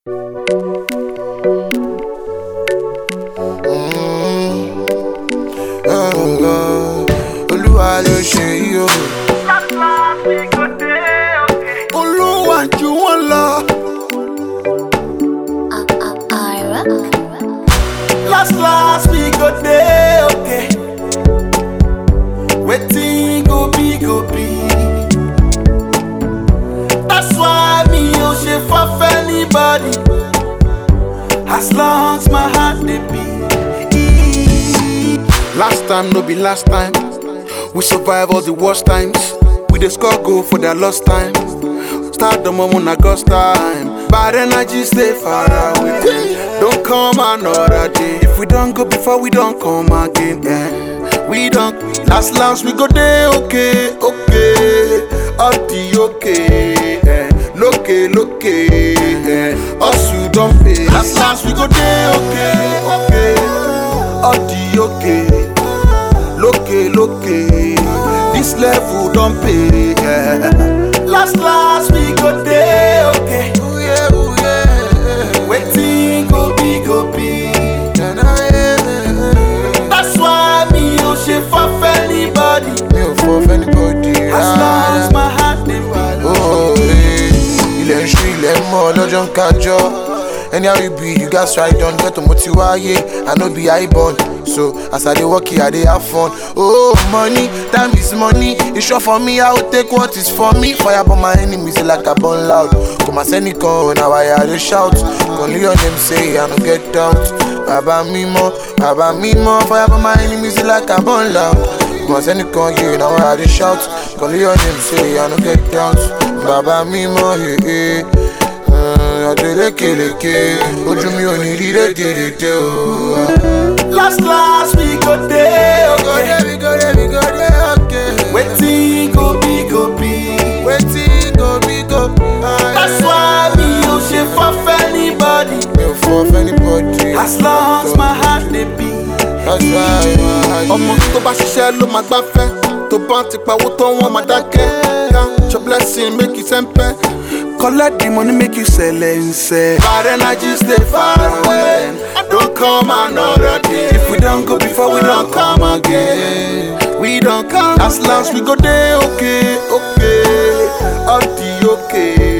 Olúwa ló ṣe yìí o. Olúwa jù wọ́n lọ. Last we go dey okay. Wetin go be go be. That's why me no ṣe for anybody. As long as my heart dey beat. Last time no be last time. We survive all the worst times. We dey score goal for their lost time. Start the moment na God's time. Bad energy stay far away. Don't come another day. If we don't go before, we don't come again. We don't. Last we go dey okay, okay. All the okay, loke. Us you don't pay. Last we go dey okay, okay. All the okay, loke. This level don't pay. Last we go dey okay. Wetin go be go be. That's why me no ṣe for anybody. Me no for anybody. As long as my heart dey beat. Oh, ilẹ̀ ń ṣú ilẹ̀ mọ́ lọ́jọ́ ń kájọ́. Anyhow you be, you gats try don get to motiwaye. I no be highborn, so as I dey work here, I dey have fun. Oh, money, time is money. It's sure for me, I will take what is for me. Fire upon my enemies like a burn loud. Come as any con, now I dey shout. Only your name say I no get doubt. Baba Mimo. Fire upon my enemies like a burn loud. Come as any con, yeah, now I dey shout. Only your name say I no get doubt. Baba Mimo, yeah. Ojú mi ò ní rí rédèrèdè o. Last we go dey okay. We go dey okay. Wetin go be go be. That's why me no ṣe for anybody. Me no for anybody. As long as my heart dey beat. That's why my heart. Ọmọ tó bá ṣiṣẹ́ ló máa gbáfẹ́. Tó bá ti pawó tó wọ́n máa dákẹ́. Count your blessing make you sempe. Collect the money, make you sell and say. Bad energy stay far away. Don't come another day. If we don't go before, we don't come again. We don't come. Last we go day okay, okay. All the okay.